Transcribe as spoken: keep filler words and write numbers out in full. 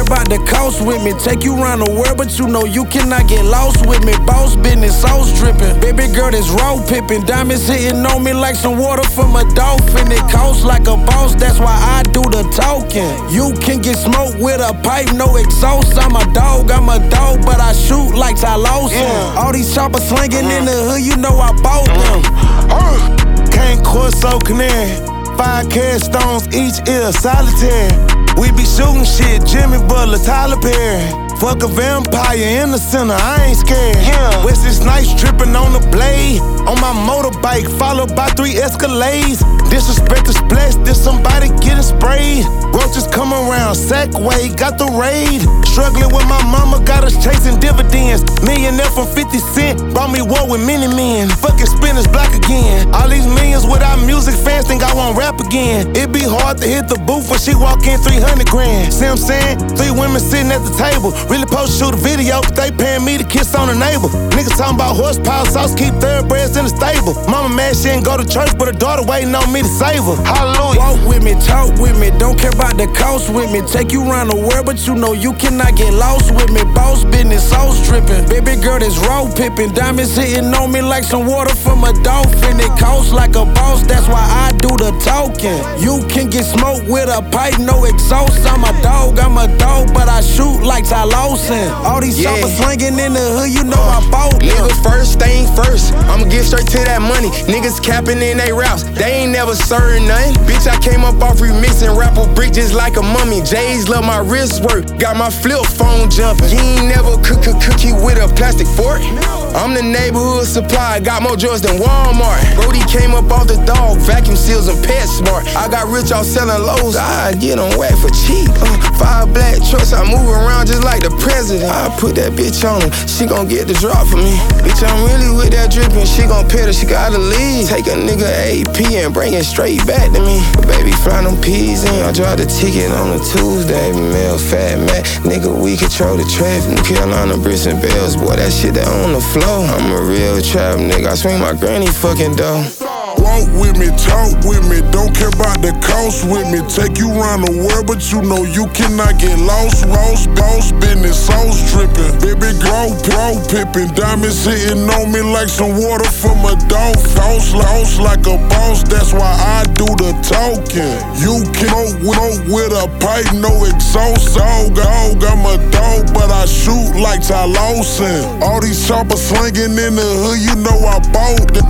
about the cost with me. Take you around the world, but you know you cannot get lost with me. Boss business, sauce dripping. Baby girl, that's raw pippin'. Diamonds hitting on me like some water from a dolphin. It costs like a boss, that's why I do the talking. You can get smoked with a pipe, no exhaust. I'm a dog, I'm a dog, but I shoot like Ty Lawson. Yeah. All these choppers slinging uh-huh. in the hood, you know I bought them. Uh, Can't Corso Canary. Five cash stones each ear, solitaire. We be shooting shit, Jimmy Butler, Tyler Perry. Fuck a vampire in the center, I ain't scared. Yeah. Wesley Snipes tripping on the blade. On my motorbike, followed by three Escalades. Disrespect the splash, did somebody getting sprayed? Roaches come around, Sackway, got the raid. Struggling with my mama, got us chasing dividends. Millionaire from fifty cent, brought me war with many men. Fucking spinners black again. All these millions without music, fans think I won't rap again. It be hard to hit the booth when she walk in three hundred grand. See what I'm saying? Three women sitting at the table. Really supposed to shoot a video, but they paying me to kiss on the neighbor. Niggas talking about horsepower sauce, keep thoroughbreds in the stable. Mama mad she ain't go to church, but her daughter waiting on me to save her. Hallelujah. Walk with me, talk with me, don't care about the cost with me. Take you around the world, but you know you cannot get lost with me. Boss business, sauce dripping. Baby girl, that's raw pippin'. Diamonds hitting on me like some water from a dolphin. It costs like a boss, that's why I do the talking. You can get smoked with a pipe, no exhaust. I'm a dog, I'm a dog, but I shoot like Ty Lawson. All these Yeah. choppers slinging in the hood, you know I bought them. Niggas first thing first, I'ma get straight to that money. Niggas capping in they raps, they ain't never served nothing. Bitch, I came up off remixing, rapper brick just like a mummy. J's love my wrist work, got my flip phone jumping. You ain't never cook a cookie with a plastic fork. I'm the neighborhood supply, got more drugs than Walmart. Brody came up off the dog, vacuum seals and PetSmart. I got rich off selling lows, I get on whack for cheap. Uh, five black trucks, I move around just like the president. I put that bitch on him, she gon' get the drop for me. Bitch, I'm really with that drippin', she gon' pet her, she gotta leave. Take a nigga A P and bring it straight back to me. Baby, fly them peas in, I drive the ticket on a Tuesday. Male fat man, nigga, we control the traffic. New Carolina, bricks and bells, boy, that shit that on the floor. I'm a real trap nigga, I swing my granny fucking dough. Walk with me, talk with me, don't care about the cost with me. Take you around the world, but you know you cannot get lost. Lost, boss business, sauce dripping. Baby girl, grow pippin'. Diamonds hitting on me like some water from a dog. House, house like a boss, that's why I do the talking. You can smoke with a pipe, no exhaust. Dog, dog, I'm a dog, but I shoot like Ty Lawson. All these choppers slinging in the hood, you know I bought them.